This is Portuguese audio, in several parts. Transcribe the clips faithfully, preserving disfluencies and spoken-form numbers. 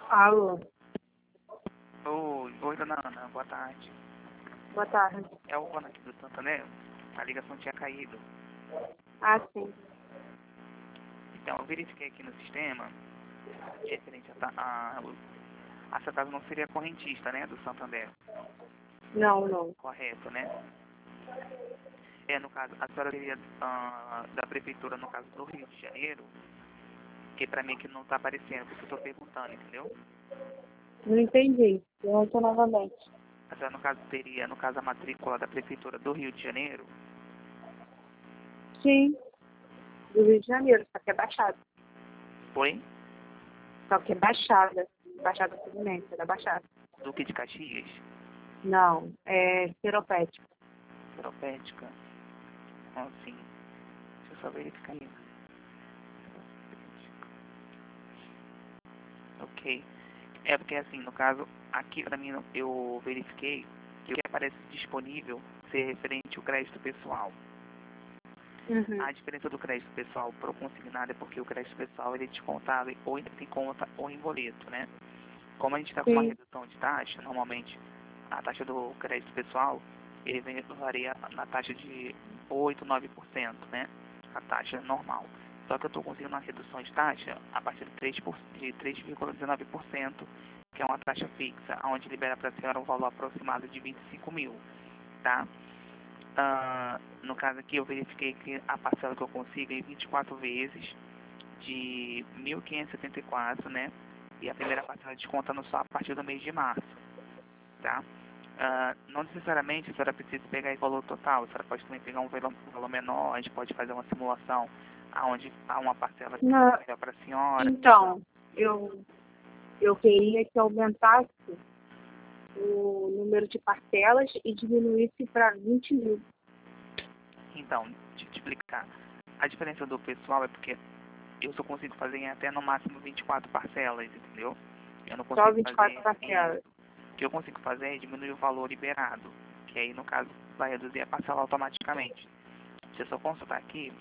Alô, Oi, oi, dona Ana, boa tarde. boa tarde. É o Ana aqui do Santander? A ligação tinha caído. Ah, sim. Então, eu verifiquei aqui no sistema, referente a, ta- a, a essa casa não seria correntista, né, do Santander, Não, não. correto, né? É, no caso, a senhora seria ah, da prefeitura, no caso do Rio de Janeiro, que pra mim aqui não tá aparecendo, porque eu tô perguntando, entendeu? Não entendi. Pergunta novamente. A senhora, no caso, teria, no caso, a matrícula da prefeitura do Rio de Janeiro. Sim, do Rio de Janeiro, só que é Baixada. Foi? Só que é Baixada. Baixada Fluminense, é da Baixada. Duque de Caxias, Não, é Seropédica. Seropédica. Então, assim, deixa eu só verificar isso. Ok. É porque assim, no caso, aqui pra mim eu verifiquei que o que aparece disponível ser referente ao crédito pessoal. Uhum. A diferença do crédito pessoal pro consignado é porque o crédito pessoal ele é descontado ou em conta ou em boleto, né? Como a gente está com uma Sim. redução de taxa, normalmente a taxa do crédito pessoal ele vem, varia na taxa de oito, nove por cento, né? A taxa normal. Só que eu estou conseguindo uma redução de taxa a partir de três por cento, de três vírgula dezenove por cento, que é uma taxa fixa, onde libera para a senhora um valor aproximado de vinte e cinco mil, tá? Ah, no caso aqui eu verifiquei que a parcela que eu consigo é em vinte e quatro vezes de mil quinhentos e setenta e quatro, né? E a primeira parcela descontando só a partir do mês de março, tá? Ah, não necessariamente a senhora precisa pegar o valor total, a senhora pode também pegar um valor, um valor menor, a gente pode fazer uma simulação onde há uma parcela que Não, fica melhor para a senhora. então, eu, eu queria que aumentasse o número de parcelas e diminuísse para vinte mil. Então, deixa eu te explicar. A diferença do pessoal é porque eu só consigo fazer em até no máximo vinte e quatro parcelas, entendeu? Eu não Só consigo vinte e quatro fazer parcelas. isso. O que eu consigo fazer é diminuir o valor liberado, que aí no caso vai reduzir a parcela automaticamente. Deixa eu só consultar aqui,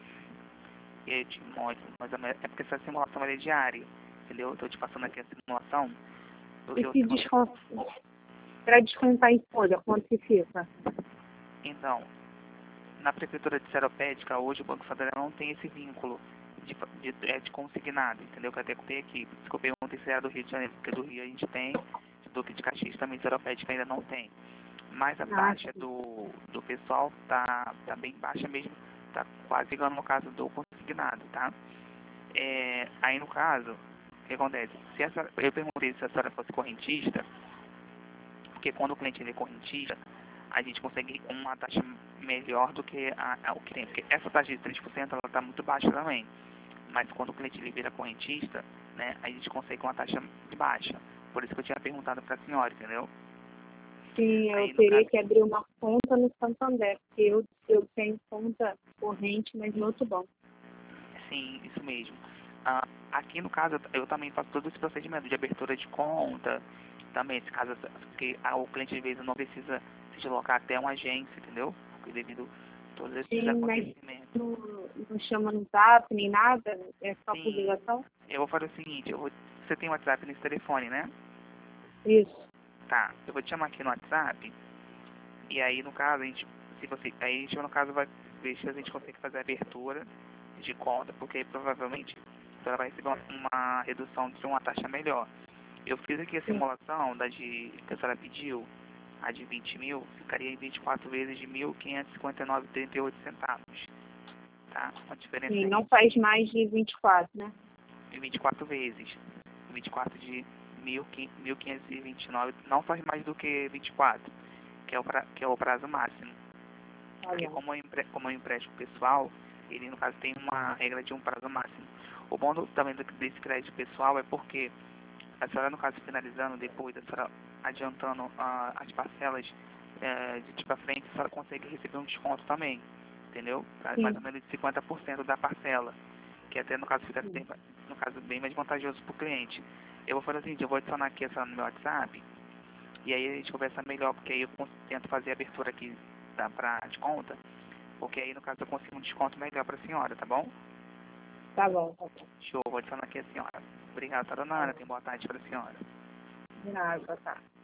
e aí eu te mostro, mas é porque essa simulação ela é diária, entendeu? Eu estou te passando aqui a simulação, porque E eu se tenho... desconto, para descontar em folha, quanto que fica? Então, na prefeitura de Seropédica, hoje o Banco Federal não tem esse vínculo de, de, é, de consignado, entendeu? Que eu até contei aqui. Por isso que eu perguntei se era do Rio de Janeiro, porque do Rio a gente tem, Duque de Caxias também, Seropédica ainda não tem. Mas a Ah, taxa do, do pessoal tá, tá bem baixa mesmo, tá quase igual no caso do consignado, tá? É, aí no caso, o que acontece? Se a senhora, eu perguntei se a senhora fosse correntista, porque quando o cliente ele é correntista, a gente consegue uma taxa melhor do que a, a, o cliente. Porque essa taxa de três por cento ela está muito baixa também. Mas quando o cliente ele vira correntista, né, a gente consegue uma taxa baixa. Por isso que eu tinha perguntado para a senhora, entendeu? sim, eu Aí no teria caso, que abrir uma conta no Santander, porque eu, eu tenho conta corrente, mas no outro banco. sim, isso mesmo. Ah, aqui no caso, eu também faço todo esse procedimento de abertura de conta, também esse caso, porque ah, o cliente às vezes não precisa se deslocar até uma agência, entendeu? Porque devido a todos esses Sim, mas acontecimentos. não, não chama no zap nem nada, é só por Sim, ligação? eu vou fazer o seguinte, eu vou, você tem WhatsApp nesse telefone, né? Isso. Tá, eu vou te chamar aqui no WhatsApp, e aí no caso, a gente, se você, aí a gente no caso vai ver se a gente consegue fazer a abertura de conta, porque aí, provavelmente você vai receber uma, uma redução de uma taxa melhor. Eu fiz aqui a Sim, simulação da de, que a senhora pediu, a de vinte mil, ficaria em vinte e quatro vezes de mil quinhentos e cinquenta e nove vírgula trinta e oito centavos, tá? Uma diferença sim, não aí faz mais de vinte e quatro, né? de vinte e quatro vezes. vinte e quatro de mil quinhentos e vinte e nove, não faz mais do que vinte e quatro, que é o, pra, que é o prazo máximo. Tá Porque bom. como é empre, como é um empréstimo pessoal, ele no caso tem uma regra de um prazo máximo. O bom do, também do, desse crédito pessoal é porque a senhora no caso finalizando depois, a senhora adiantando uh, as parcelas uh, de tipo a frente, a senhora consegue receber um desconto também, entendeu? Mais ou Sim, menos de cinquenta por cento da parcela, que até no caso fica sim. bem, no caso bem mais vantajoso para o cliente. Eu vou fazer o seguinte, eu vou adicionar aqui essa no meu WhatsApp, e aí a gente conversa melhor, porque aí eu cons- tento fazer a abertura aqui tá, pra, de conta, porque aí no caso eu consigo um desconto melhor para a senhora, tá bom? Tá bom, tá bom. Show, vou adicionar aqui a senhora. Obrigado, Taranara. Tenha boa tarde para a senhora. De nada, tá.